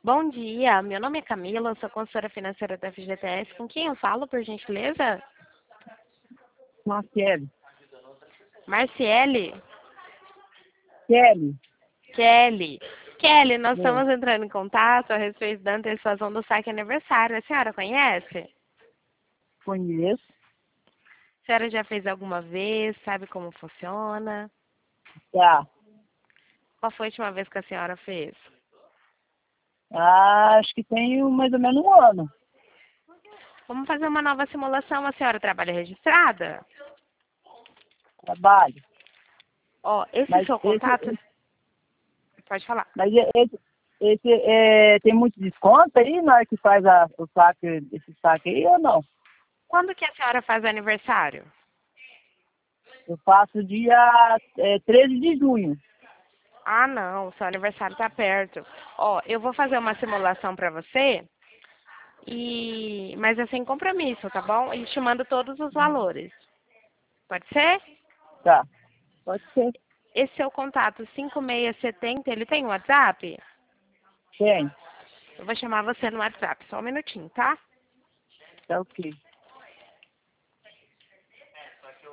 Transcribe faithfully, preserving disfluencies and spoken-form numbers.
Bom dia, meu nome é Camila, eu sou consultora financeira da F G T S. Com quem eu falo, por gentileza? Marcelo. Marciele? Kelly. Kelly. Kelly, nós É, estamos entrando em contato a respeito da antecipação do saque aniversário. A senhora conhece? conheço. A senhora já fez alguma vez? Sabe como funciona? Tá. Qual foi a última vez que a senhora fez? Ah, acho que tem mais ou menos um ano. Vamos fazer uma nova simulação. A senhora trabalha registrada? Trabalho. Ó, esse Mas seu esse, contato... esse- Pode falar. mas esse, esse é, tem muito desconto aí na hora que faz a, o saque, esse saque aí ou não? Quando que a senhora faz aniversário? Eu faço dia é, treze de junho. Ah, não, seu aniversário tá perto. Ó, eu vou fazer uma simulação pra você, e mas é sem compromisso, tá bom? E te mando todos os valores. Pode ser? Tá. Pode ser. Esse seu contato cinco seis sete zero, ele tem WhatsApp? Tem. Eu vou chamar você no WhatsApp, só um minutinho, tá? Tá ok.